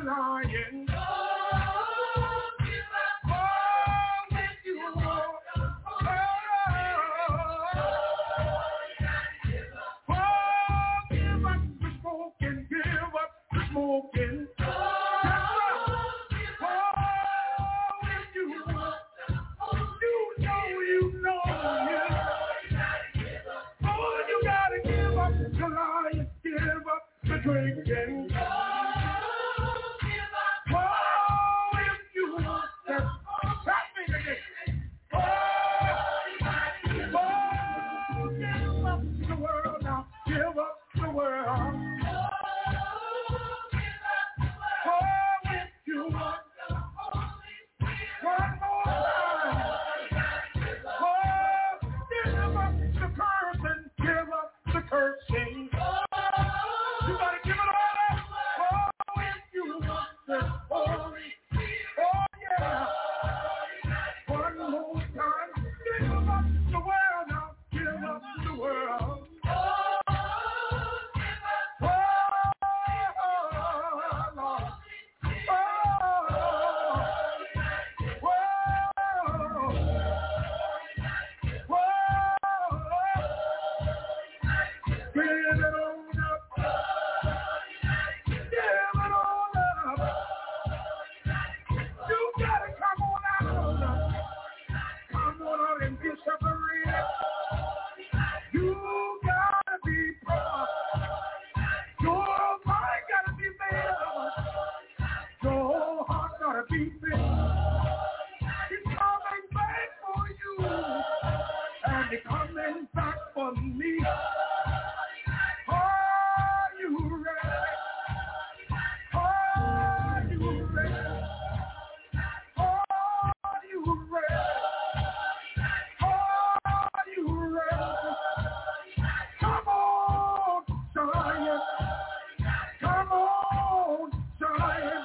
lying. Smoking. You know. Oh, you gotta give up the lying, give up the drinking. Oh, if you want that, stop me today. Oh, give up the world now, give up the world. Cursing. You gotta give it all up. Oh, if you want the holy. Oh, yeah. One more time. Give up the world now. Give up the world. Coming back for me. Are you ready? Are you ready? Are you ready? Are you ready? Come on, Zion. Come on, Zion.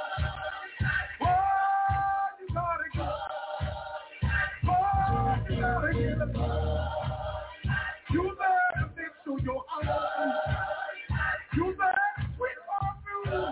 Oh, you gotta get it. Oh, you gotta get it. You better fix to your own. You better quit on you.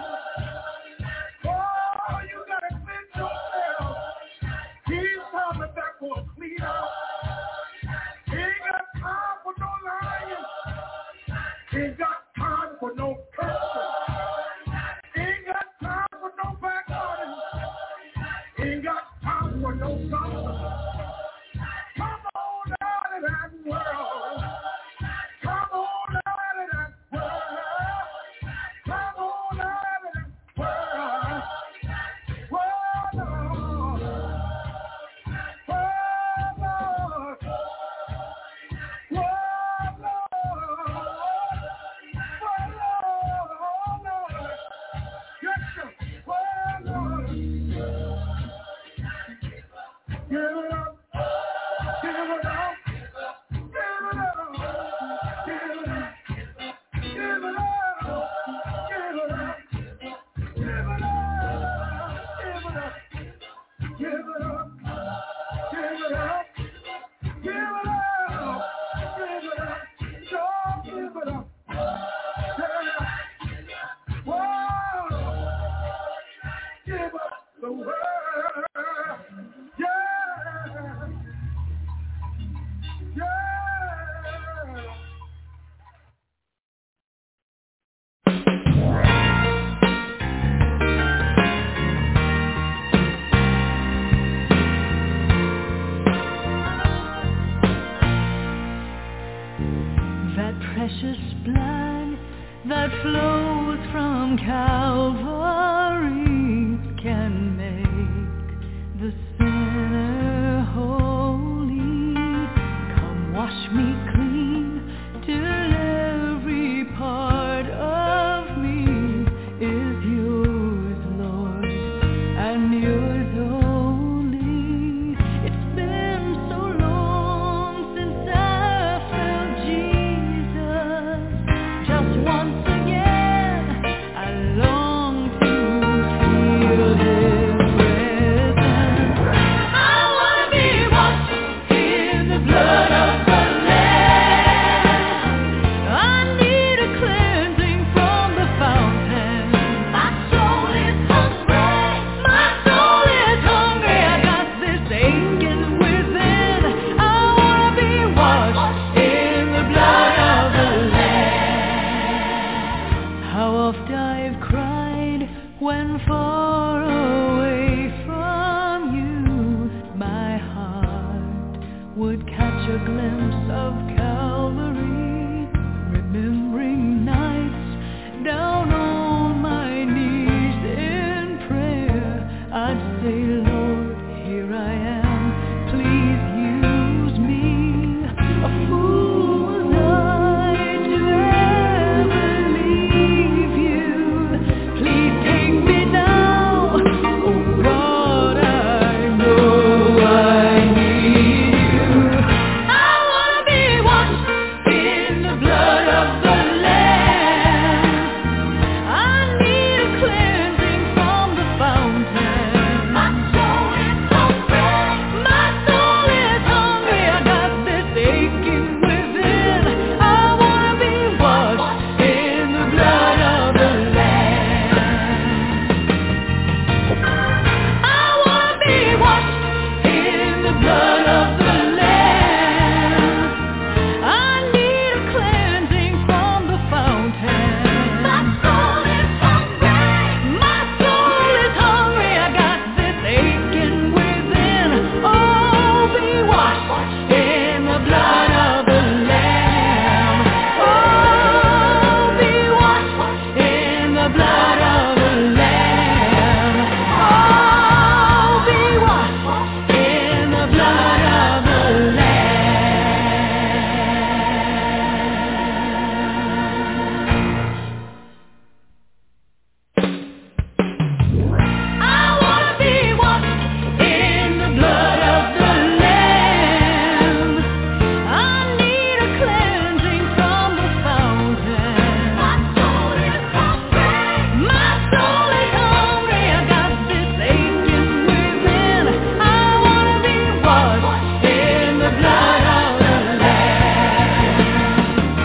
Oh, you gotta fix yourself. He's coming back for a clean out. Ain't got time for no lying. Ain't got time for no cursing. Ain't got time for no backbiting. Ain't got time for no gossip. Come on out of that world. Come on out of that world. Come on out of that world. Lord. Lord. Lord. Yes, sir. Lord. Give it up. Give it up. Precious blood that flows from Calvary can make the sinner holy. Come wash me clean till every part of me is yours, Lord, and yours only. It's been so long since I felt Jesus. Just once again, I long When far away from you, my heart would catch a glimpse of Calvary, remembering nights down on my knees in prayer. I'd say, Lord, here I am, please use me. A fool was I to ever leave you. Please take me now. Oh God, I know I need you. I wanna be washed in the blood of the Lamb. I need a cleansing from the fountain. My soul is hungry. My soul is hungry. I got this aching within. I wanna be washed in the blood of the Lamb. I wanna be washed in the blood of the Lamb. I need a cleansing from the fountain. My soul is hungry. My soul is hungry. I got this aching within. Oh, be washed in the blood of the Lamb. Oh, be washed in the blood of the Lamb. Oh, be washed in the blood of the Lamb. I wanna be washed in the blood of the Lamb. I need a cleansing from the fountain. My soul is hungry. My soul is hungry. I got this aching within. I wanna be washed in the blood of the Lamb.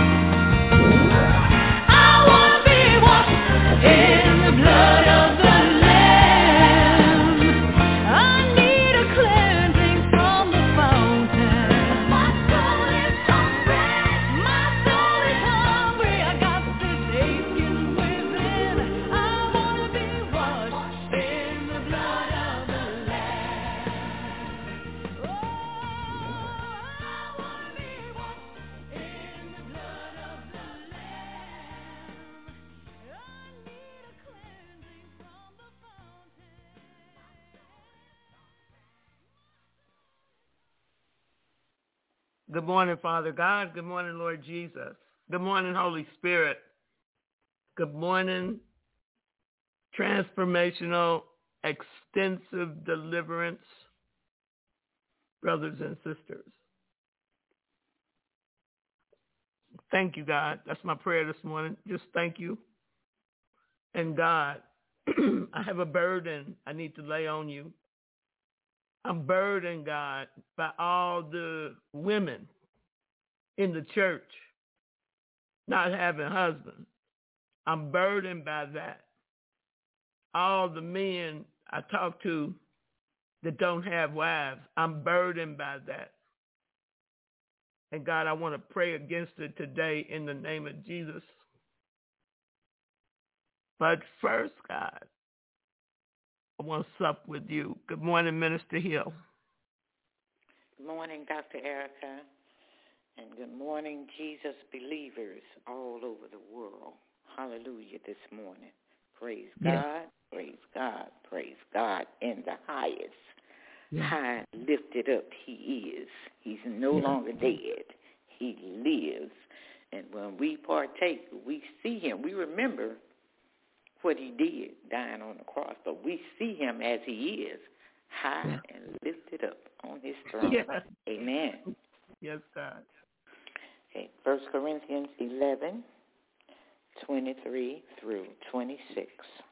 I wanna be washed in the blood of the Lamb. I need a cleansing from the fountain. My soul is hungry. My soul is hungry. I got this aching within. I wanna be washed in the blood of the Lamb. Oh, I wanna be washed in the blood of the Lamb. I need a cleansing from the fountain. Good morning, Father God. Good morning, Lord Jesus. Good morning, Holy Spirit. Good morning, transformational, extensive deliverance, brothers and sisters. Thank you, God. That's my prayer this morning. Just thank you. And God, I have a burden I need to lay on you. I'm burdened, God, by all the women in the church not having husbands. I'm burdened by that. All the men I talk to that don't have wives, I'm burdened by that. And God, I want to pray against it today in the name of Jesus. But first, God, I want to sup with you. Good morning, Minister Hill. Good morning, Dr. Erica, and good morning, Jesus believers all over the world. Hallelujah this morning. Praise Yes. God, praise God, praise God in the highest. Yes. High lifted up he is. He's no longer dead. He lives. And when we partake, we see him. We remember what he did dying on the cross, but we see him as he is, high and lifted up on his throne. Yes. Amen. Yes, God. Okay, 1 Corinthians 11, 23 through 26.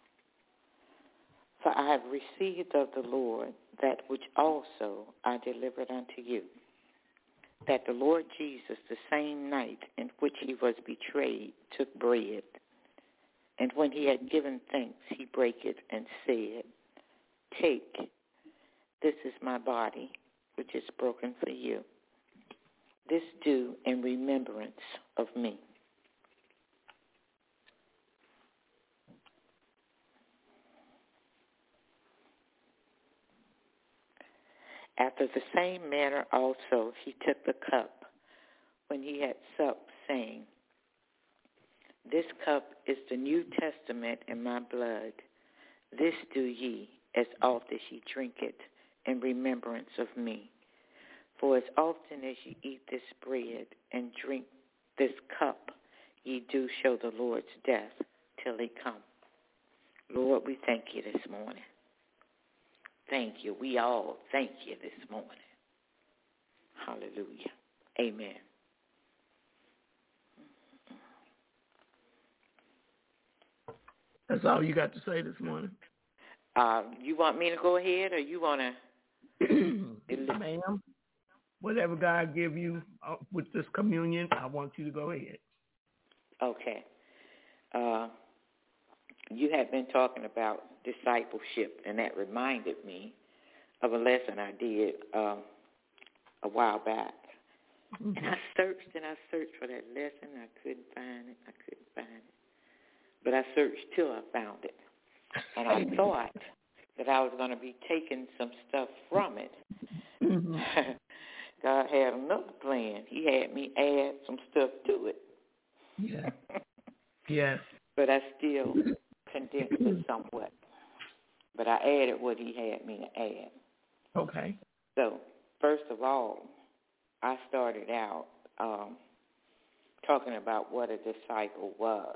For I have received of the Lord that which also I delivered unto you, that the Lord Jesus, the same night in which he was betrayed, took bread. And when he had given thanks, he brake it and said, Take, this is my body, which is broken for you. This do in remembrance of me. After the same manner also he took the cup when he had supped, saying, This cup is the New Testament in my blood. This do ye as oft as ye drink it in remembrance of me. For as often as ye eat this bread and drink this cup, ye do show the Lord's death till he come. Lord, we thank you this morning. Thank you. We all thank you this morning. Hallelujah. Amen. That's all you got to say this morning? You want me to go ahead, or you want to? Ma'am, whatever God give you with this communion, I want you to go ahead. Okay. You had been talking about discipleship, and that reminded me of a lesson I did a while back. Mm-hmm. And I searched for that lesson. I couldn't find it. But I searched till I found it. And I thought that I was going to be taking some stuff from it. Mm-hmm. God had another plan. He had me add some stuff to it. Yeah. Yes. But I still condensed it somewhat. But I added what he had me to add. Okay. So, first of all, I started out talking about what a disciple was.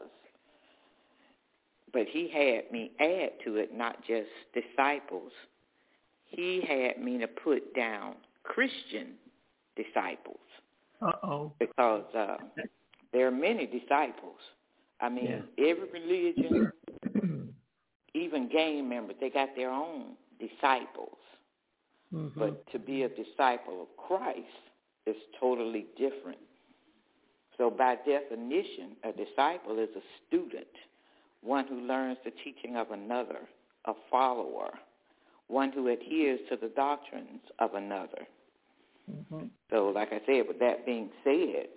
But he had me add to it not just disciples. He had me to put down Christian disciples. Uh-oh. Because there are many disciples. I mean, every religion, even gang members, they got their own disciples. Mm-hmm. But to be a disciple of Christ is totally different. So by definition, a disciple is a student, one who learns the teaching of another, a follower, one who adheres to the doctrines of another. Mm-hmm. So like I said, with that being said,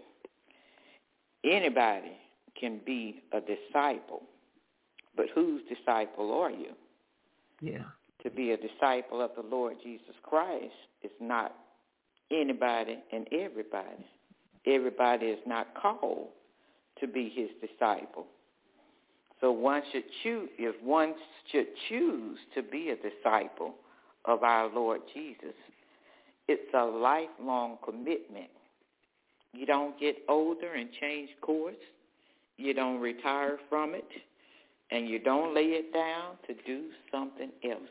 anybody can be a disciple, but whose disciple are you? Yeah. To be a disciple of the Lord Jesus Christ is not anybody and everybody. Everybody is not called to be his disciple. So if one should choose to be a disciple of our Lord Jesus, it's a lifelong commitment. You don't get older and change course. You don't retire from it. And you don't lay it down to do something else.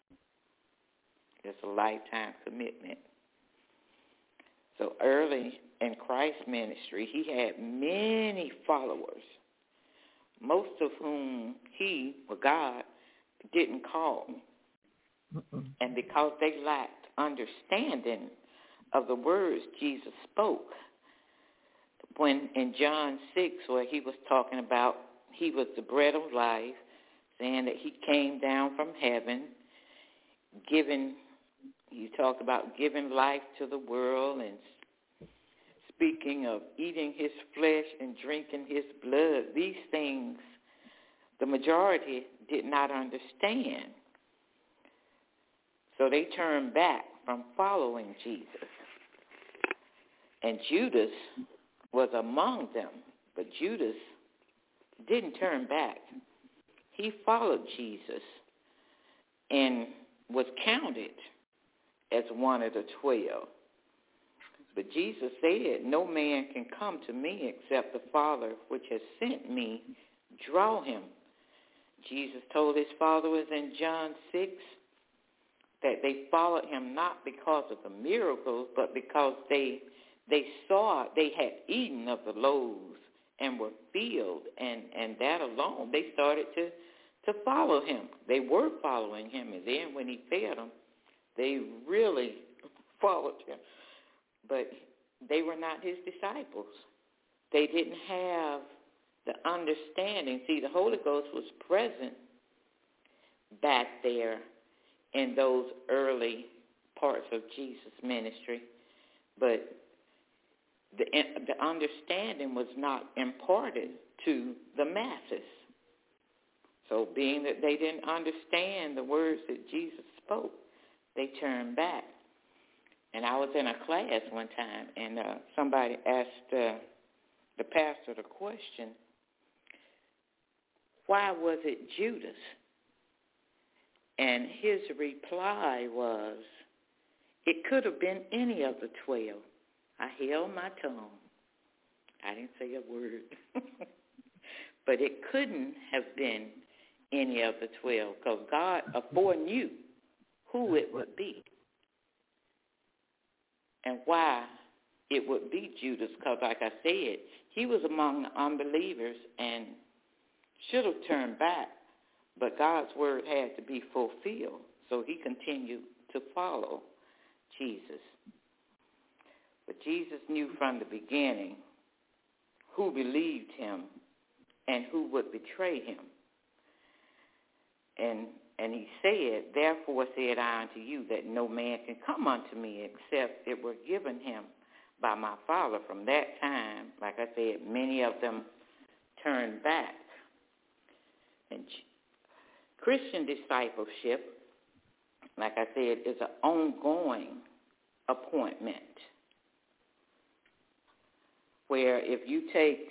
It's a lifetime commitment. So early in Christ's ministry, he had many followers, most of whom he, or God, didn't call. Mm-mm. And because they lacked understanding of the words Jesus spoke, when in John 6, where he was talking about he was the bread of life, saying that he came down from heaven, he talked about giving life to the world and speaking of eating his flesh and drinking his blood. These things, the majority did not understand. So they turned back from following Jesus. And Judas was among them, but Judas didn't turn back. He followed Jesus and was counted as one of the 12. But Jesus said, no man can come to me except the Father which has sent me draw him. Jesus told his followers in John 6 that they followed him not because of the miracles, but because they saw they had eaten of the loaves and were filled, and that alone, they started to follow him. They were following him, and then when he fed them, they really followed him. But they were not his disciples. They didn't have the understanding. See, the Holy Ghost was present back there in those early parts of Jesus' ministry, but the understanding was not imparted to the masses. So being that they didn't understand the words that Jesus spoke, they turned back. And I was in a class one time, and somebody asked the pastor the question, why was it Judas? And his reply was, it could have been any of the 12. I held my tongue. I didn't say a word. But it couldn't have been any of the 12 because God foreknew who it would be and why it would be Judas, because like I said, he was among the unbelievers and should have turned back, but God's word had to be fulfilled, so he continued to follow Jesus. But Jesus knew from the beginning who believed him and who would betray him. And he said, therefore said I unto you that no man can come unto me except it were given him by my Father. From that time, like I said, many of them turned back. And Christian discipleship, like I said, is an ongoing appointment where if you take,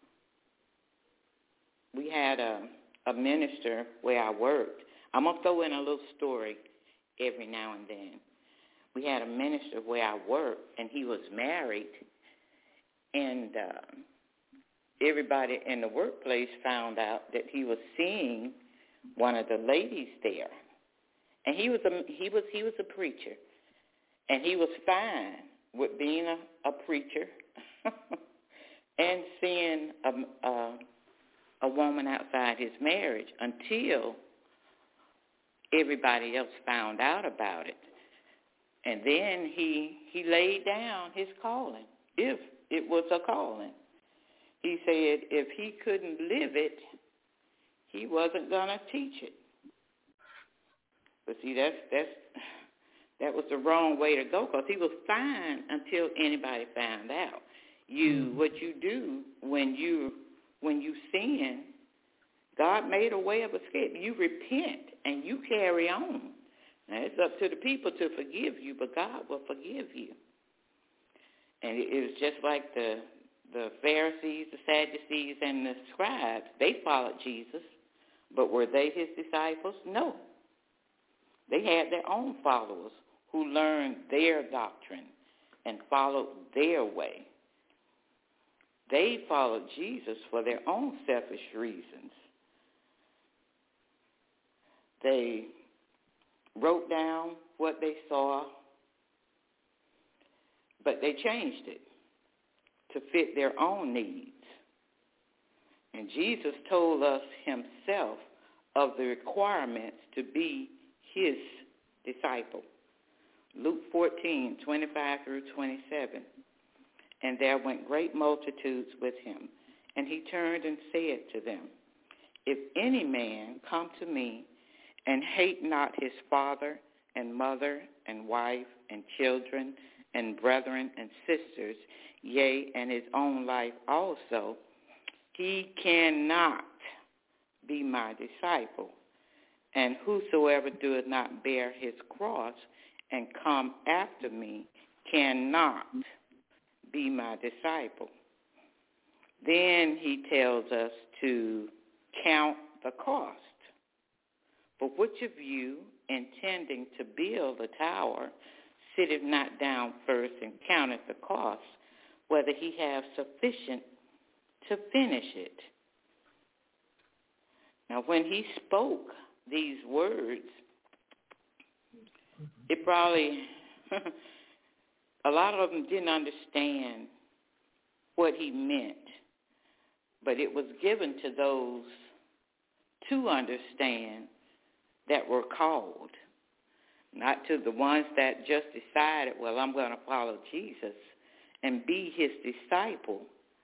we had a minister where I worked. I'm going to throw in a little story every now and then. We had a minister where I worked, and he was married, and everybody in the workplace found out that he was seeing one of the ladies there. And he was a preacher, and he was fine with being a preacher and seeing a woman outside his marriage until everybody else found out about it. And then he laid down his calling, if it was a calling. He said if he couldn't live it, he wasn't going to teach it. But see, that was the wrong way to go, because he was fine until anybody found out. What you do when you sin, God made a way of escape. You repent and you carry on. Now, it's up to the people to forgive you, but God will forgive you. And it was just like the Pharisees, the Sadducees, and the scribes. They followed Jesus, but were they his disciples? No. They had their own followers who learned their doctrine and followed their way. They followed Jesus for their own selfish reasons. They wrote down what they saw, but they changed it to fit their own needs. And Jesus told us himself of the requirements to be his disciple. Luke 14:25 through 27. And there went great multitudes with him. And he turned and said to them, if any man come to me and hate not his father and mother and wife and children and brethren and sisters, yea, and his own life also, he cannot be my disciple. And whosoever doeth not bear his cross and come after me cannot be my disciple. Then he tells us to count the cost. For which of you, intending to build a tower, sitteth not down first and counteth the cost, whether he have sufficient to finish it? Now, when he spoke these words, it probably, a lot of them didn't understand what he meant, but it was given to those to understand that were called, not to the ones that just decided, well, I'm going to follow Jesus and be his disciple.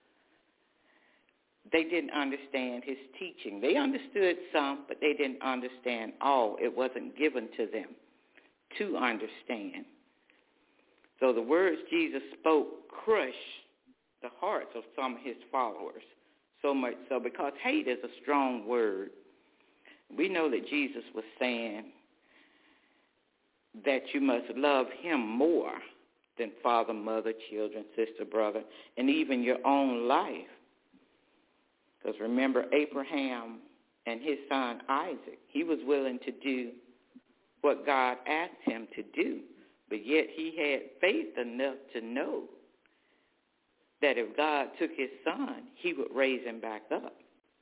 They didn't understand his teaching. They understood some, but they didn't understand all. It wasn't given to them to understand. So the words Jesus spoke crushed the hearts of some of his followers, so much so because hate is a strong word. We know that Jesus was saying that you must love him more than father, mother, children, sister, brother, and even your own life. Because remember, Abraham and his son Isaac, he was willing to do what God asked him to do, but yet he had faith enough to know that if God took his son, he would raise him back up.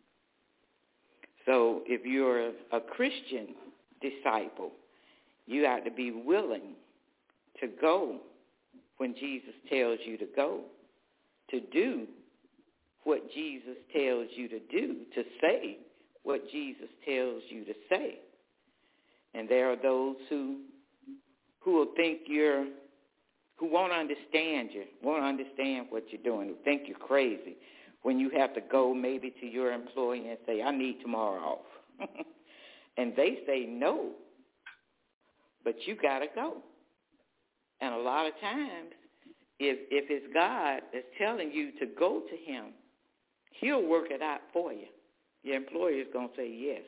So if you're a Christian disciple, you have to be willing to go when Jesus tells you to go, to do what Jesus tells you to do, to say what Jesus tells you to say. And there are those who will think who won't understand you, won't understand what you're doing, who think you're crazy when you have to go maybe to your employee and say, I need tomorrow off. And they say no, but you got to go. And a lot of times, if it's God that's telling you to go to him, he'll work it out for you. Your employer is going to say yes.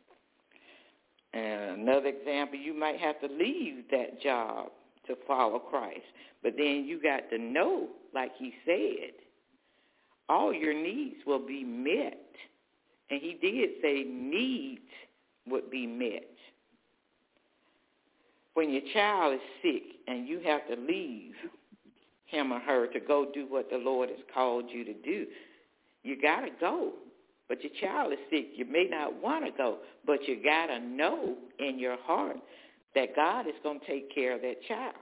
And another example, you might have to leave that job to follow Christ. But then you got to know, like he said, all your needs will be met. And he did say needs would be met. When your child is sick and you have to leave him or her to go do what the Lord has called you to do, you got to go. But your child is sick. You may not want to go, but you got to know in your heart that God is going to take care of that child.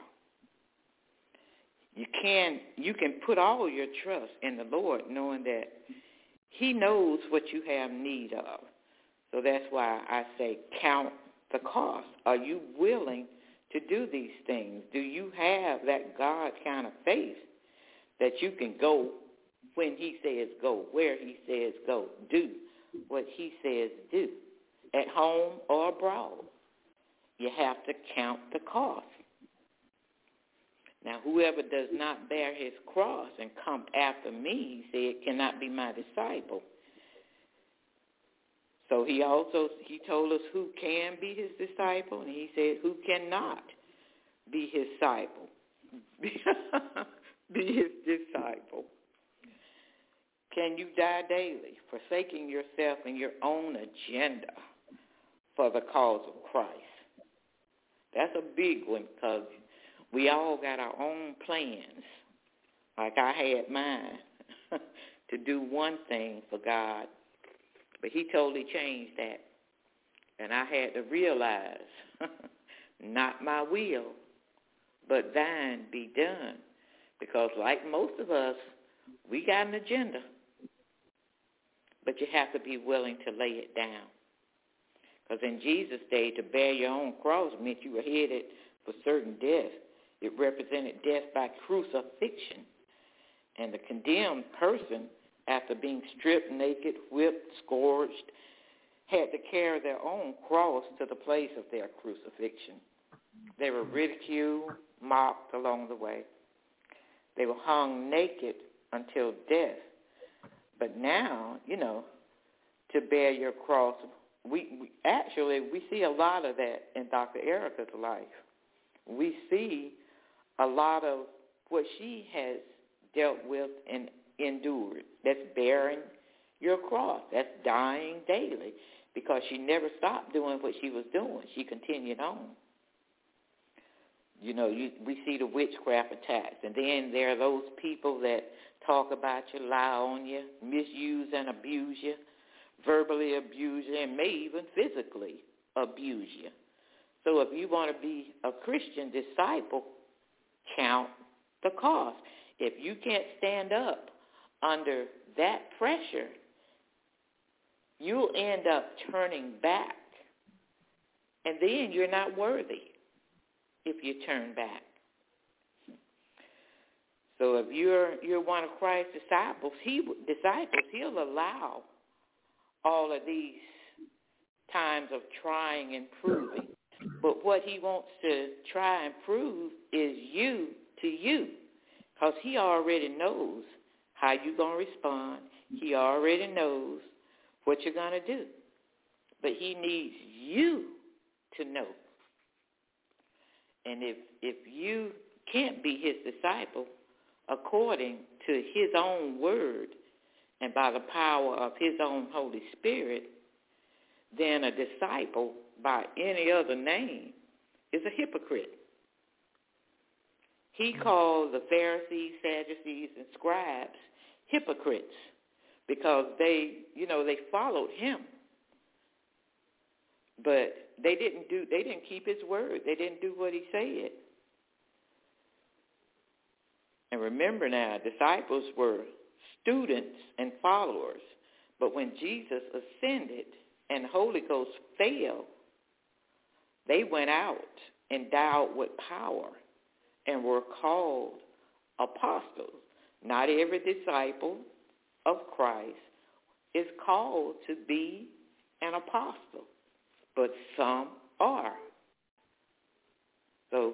You can put all your trust in the Lord, knowing that he knows what you have need of. So that's why I say count the cost. Are you willing to do these things? Do you have that God kind of faith that you can go when he says go, where he says go, do what he says do, at home or abroad? You have to count the cost. Now, whoever does not bear his cross and come after me, he said, cannot be my disciple. So he told us who can be his disciple, and he said who cannot be his disciple. Be his disciple. Can you die daily, forsaking yourself and your own agenda for the cause of Christ? That's a big one, because we all got our own plans. Like I had mine to do one thing for God, but he totally changed that. And I had to realize, not my will, but thine be done. Because like most of us, we got an agenda. But you have to be willing to lay it down. Because in Jesus' day, to bear your own cross meant you were headed for certain death. It represented death by crucifixion. And the condemned person, after being stripped naked, whipped, scourged, had to carry their own cross to the place of their crucifixion. They were ridiculed, mocked along the way. They were hung naked until death. But now, to bear your cross, we see a lot of that in Dr. Erica's life. We see a lot of what she has dealt with and endured. That's bearing your cross. That's dying daily, because she never stopped doing what she was doing. She continued on. We see the witchcraft attacks, and then there are those people that talk about you, lie on you, misuse and abuse you, verbally abuse you, and may even physically abuse you. So if you want to be a Christian disciple, count the cost. If you can't stand up under that pressure, you'll end up turning back. And then you're not worthy if you turn back. So if you're one of Christ's disciples, he'll allow all of these times of trying and proving. But what he wants to try and prove is you to you, because he already knows how you're going to respond. He already knows what you're going to do. But he needs you to know. And if you can't be his disciple according to his own word and by the power of his own Holy Spirit, then a disciple by any other name is a hypocrite. He called the Pharisees, Sadducees, and scribes hypocrites because they followed him. But they didn't keep his word. They didn't do what he said. And remember now, disciples were students and followers. But when Jesus ascended and the Holy Ghost fell, they went out endowed with power and were called apostles. Not every disciple of Christ is called to be an apostle, but some are. So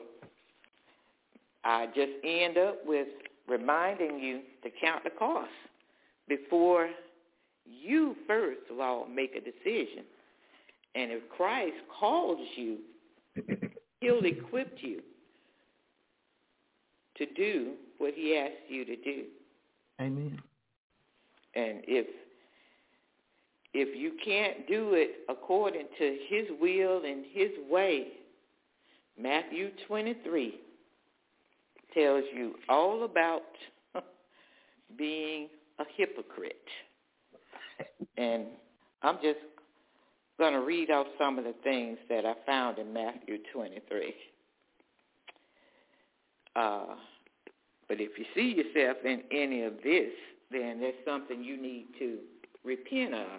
I just end up with reminding you to count the cost before you first of all make a decision. And if Christ calls you, he'll equip you to do what he asks you to do. Amen. And if you can't do it according to his will and his way, Matthew 23 tells you all about being a hypocrite. And I'm just going to read out some of the things that I found in Matthew 23. But if you see yourself in any of this, then there's something you need to repent of.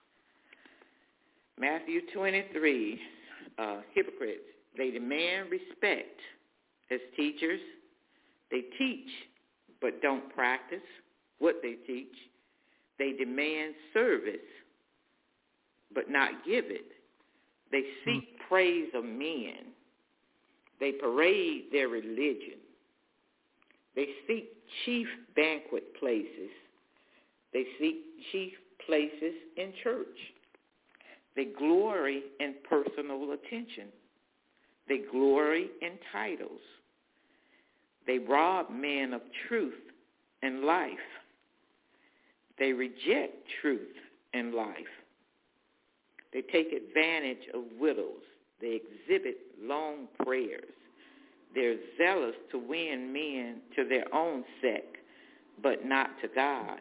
Matthew 23, hypocrites, they demand respect as teachers. They teach but don't practice what they teach. They demand service but not give it. They seek praise of men. They parade their religion. They seek chief banquet places. They seek chief places in church. They glory in personal attention. They glory in titles. They rob men of truth and life. They reject truth and life. They take advantage of widows. They exhibit long prayers. They're zealous to win men to their own sect, but not to God.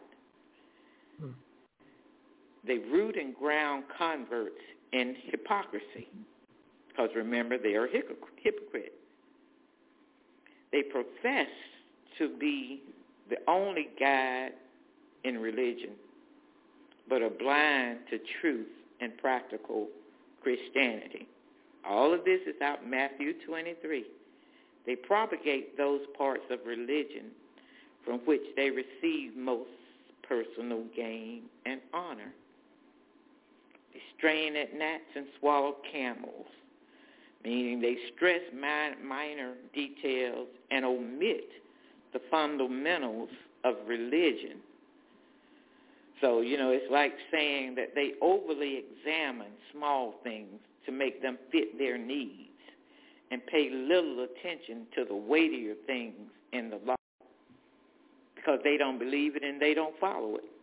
They root and ground converts in hypocrisy, because remember, they are hypocrites. They profess to be the only guide in religion, but are blind to truth and practical Christianity. All of this is out in Matthew 23. They propagate those parts of religion from which they receive most personal gain and honor. They strain at gnats and swallow camels, meaning they stress minor details and omit the fundamentals of religion. So, it's like saying that they overly examine small things to make them fit their needs and pay little attention to the weightier things in the law because they don't believe it and they don't follow it.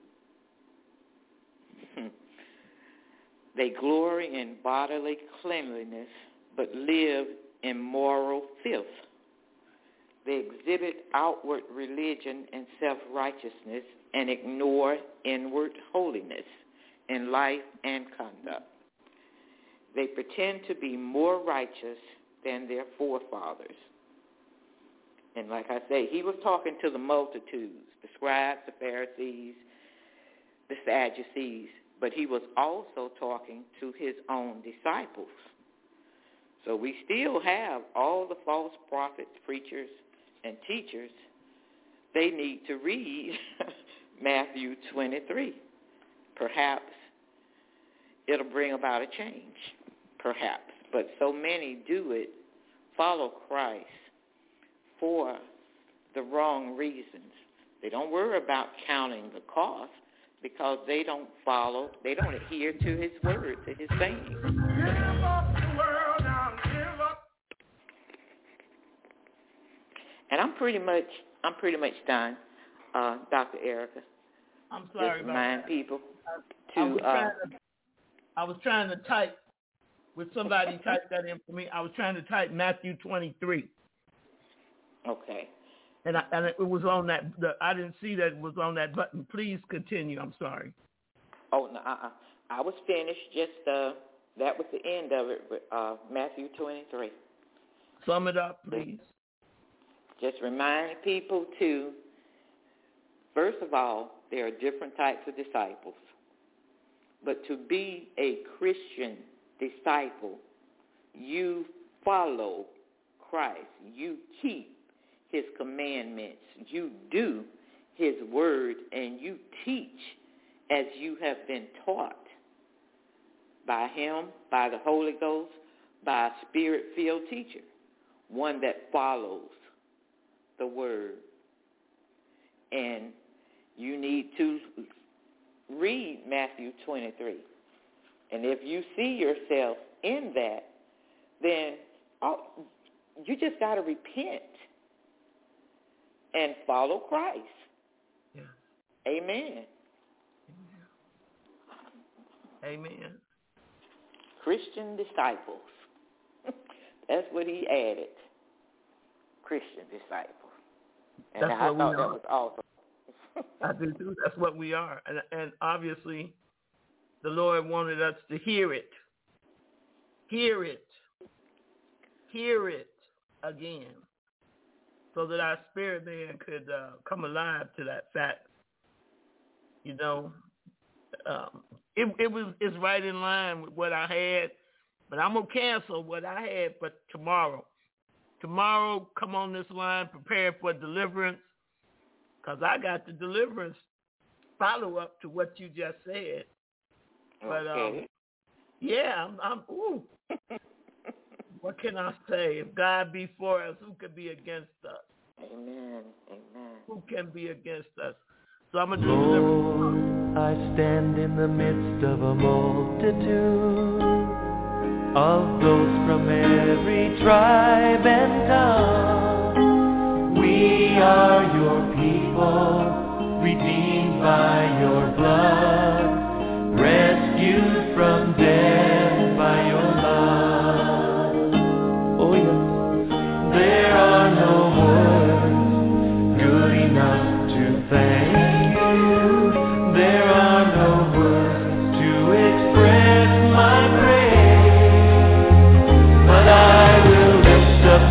They glory in bodily cleanliness but live in moral filth. They exhibit outward religion and self-righteousness and ignore inward holiness in life and conduct. They pretend to be more righteous than their forefathers. And like I say, he was talking to the multitudes, the scribes, the Pharisees, the Sadducees, but he was also talking to his own disciples. So we still have all the false prophets, preachers, and teachers. They need to read Matthew 23. Perhaps it'll bring about a change, perhaps. But so many do it, follow Christ for the wrong reasons. They don't worry about counting the cost because they don't adhere to his word, to his sayings. Give up the world now, give up. I'm pretty much done, Dr. Erica. I'm sorry Just about remind that. people I was trying to type. Would somebody type that in for me? I was trying to type Matthew 23. Okay. And it was on that. I didn't see that it was on that button. Please continue. I'm sorry. Oh, no, I was finished. Just that was the end of it, Matthew 23. Sum it up, please. Just remind people to, first of all, there are different types of disciples. But to be a Christian disciple, you follow Christ. You keep his commandments. You do his word, and you teach as you have been taught by him, by the Holy Ghost, by a spirit-filled teacher, one that follows the word. And you need to read Matthew 23. And if you see yourself in that, then you just got to repent and follow Christ. Yeah. Amen. Amen. Christian disciples. That's what he added. Christian disciples. And That's I what thought we that are. was awesome. I do too. That's what we are. And obviously, the Lord wanted us to hear it. Hear it. Hear it again. So that our spirit man could come alive to that fact. You know, it's right in line with what I had, but I'm going to cancel what I had for tomorrow. Tomorrow, come on this line, prepare for deliverance, because I got the deliverance follow-up to what you just said. But, okay. yeah, ooh. What can I say? If God be for us, who can be against us? Amen. Amen. Who can be against us? So I'm going to do deliverance. I stand in the midst of a multitude of those from every tribe and tongue. We are your people, redeemed by your blood, rescued from death by your love. Oh yes, there are no words good enough to thank you. There are no words to express my praise, but I will lift up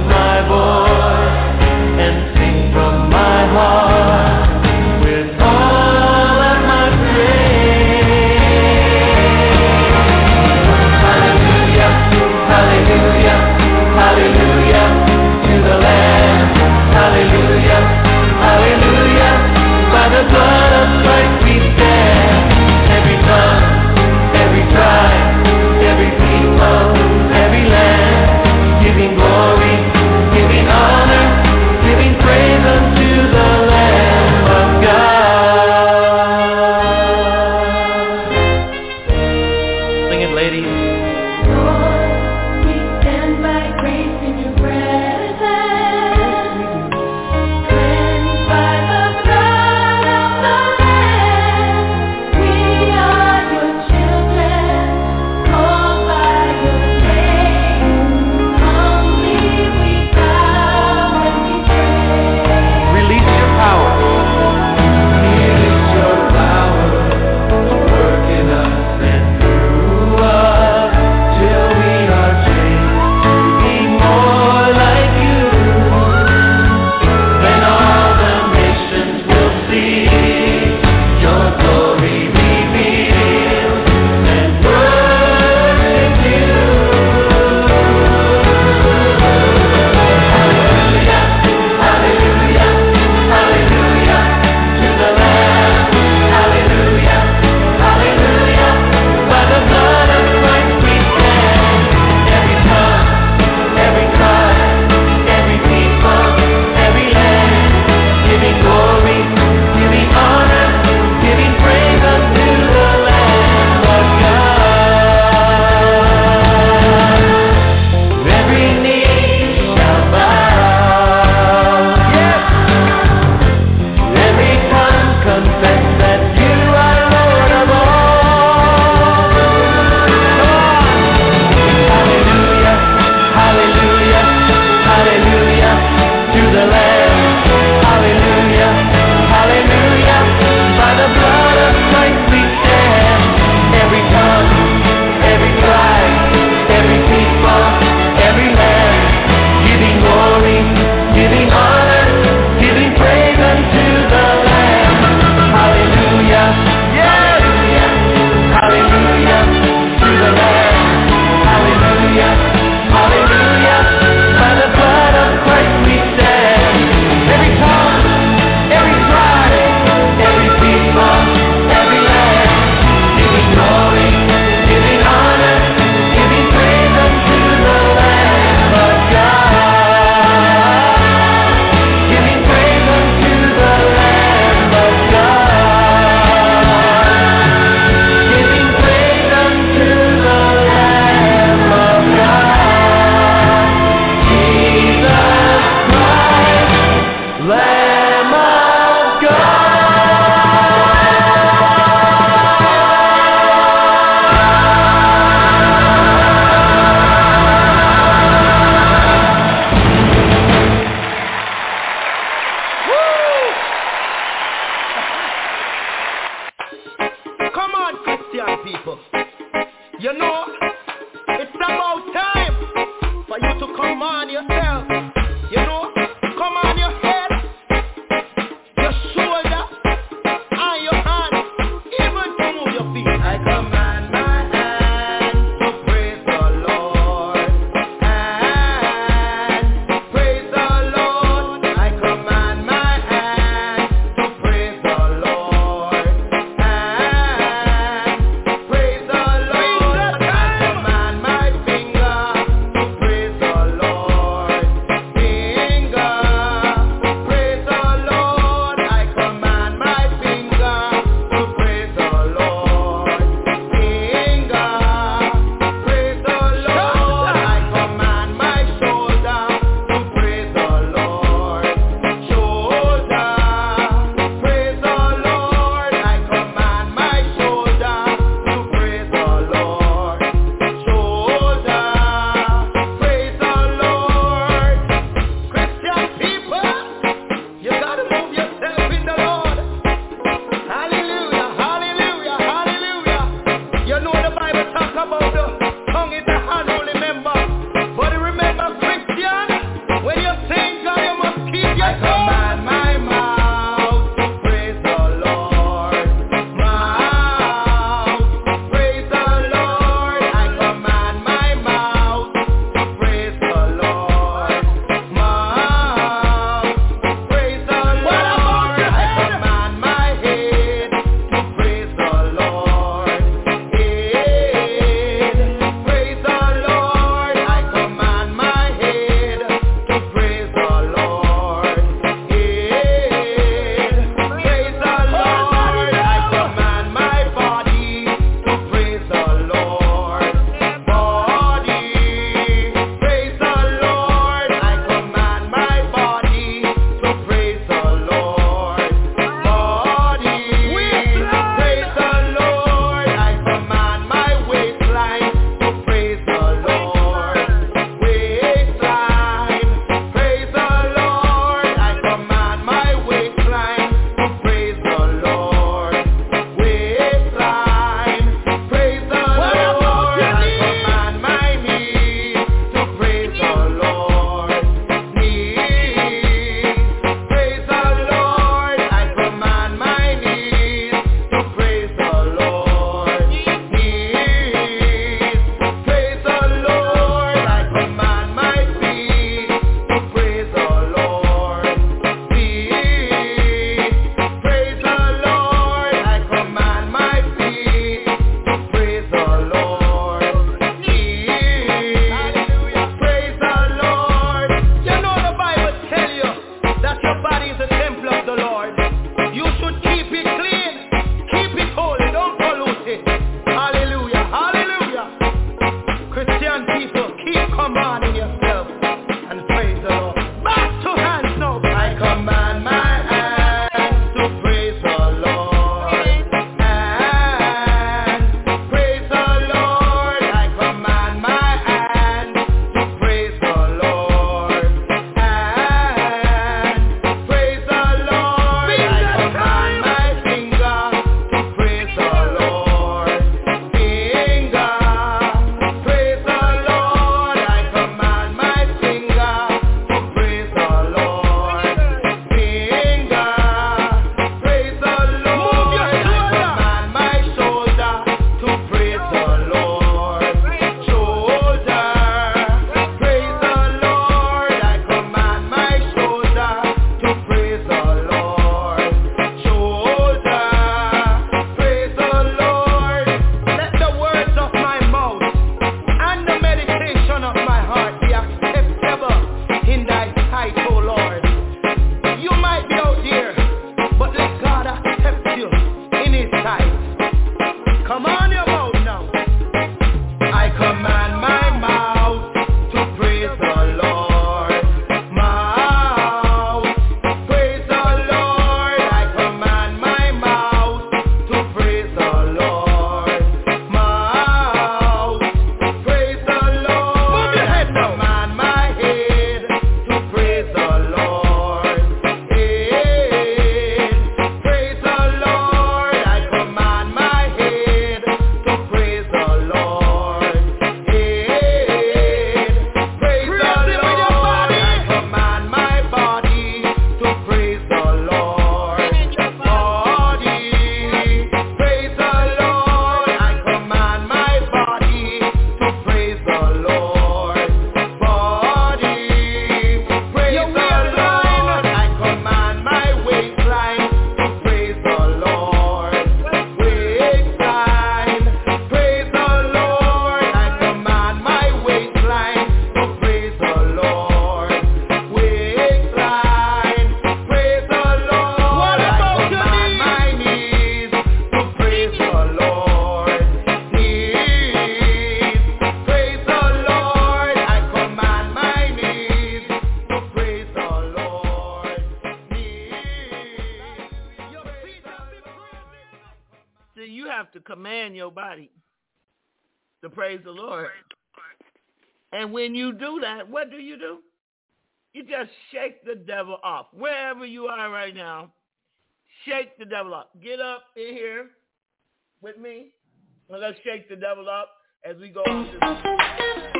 command your body to praise the Lord. And when you do that, what do? You just shake the devil off. Wherever you are right now, shake the devil off. Get up in here with me. And let's shake the devil up as we go off this.